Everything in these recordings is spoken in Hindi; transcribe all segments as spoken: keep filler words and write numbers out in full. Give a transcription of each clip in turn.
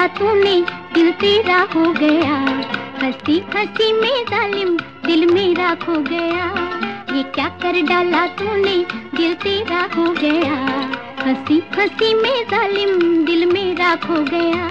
डाला तूने, दिल तेरा हो गया। हंसी हंसी में जालिम दिल मेरा खो गया। ये क्या कर डाला तूने, दिल तेरा हो गया। हंसी हंसी में जालिम दिल मेरा खो गया।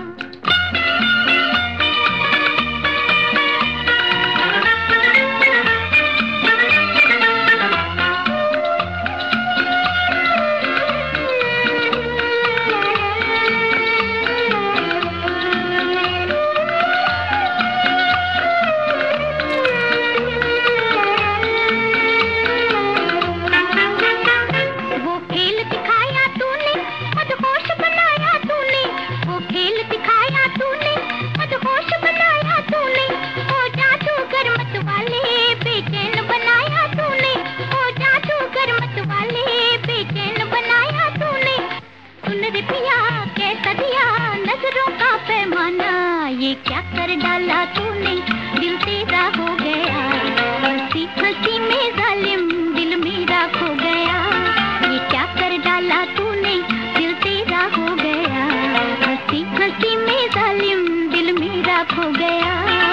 ये क्या कर डाला तूने, दिल तेरा हो गया। हंसी हंसी में जालिम दिल मेरा खो गया। ये क्या कर डाला तूने, दिल तेरा हो गया। हंसी हंसी में जालिम दिल मेरा खो गया।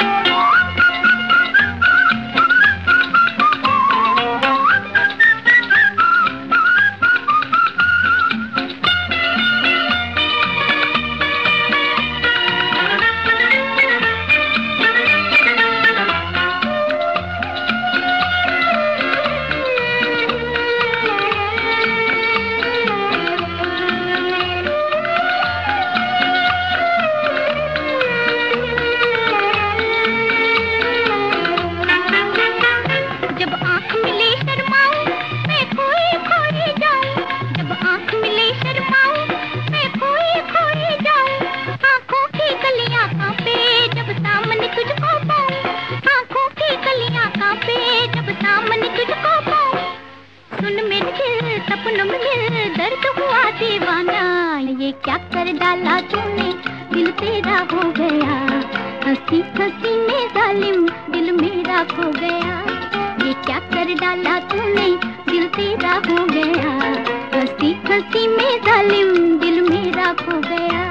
सपनों में दर्द हुआ दीवाना। ये क्या कर डाला तूने, दिल तेरा हो गया। हंसी हंसी में जालिम दिल मेरा खो गया। ये क्या कर डाला तूने, दिल तेरा हो गया। हंसी हंसी में जालिम दिल मेरा खो गया।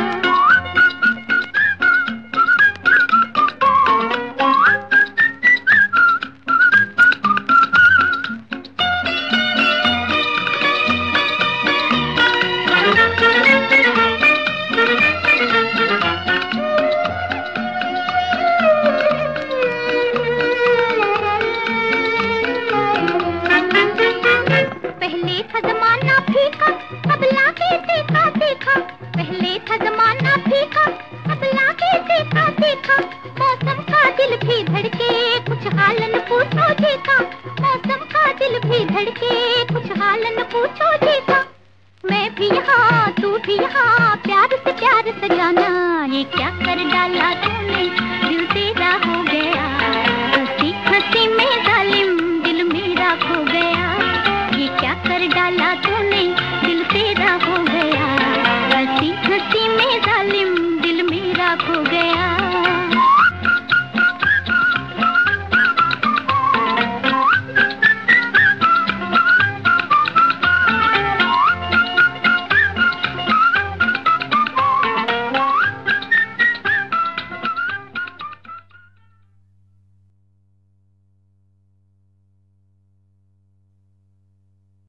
पहले था जमाना फीका, अब लाके देखा देखा। पहले था जमाना फीका, अब लाके देखा देखा। मौसम का दिल भी धड़के, कुछ हाल न पूछो देखा। मौसम का दिल भी धड़के, कुछ हाल न पूछो देखा। मैं भी यहाँ, तू भी यहाँ, प्यार से प्यार सजाना। ये क्या कर डाला तू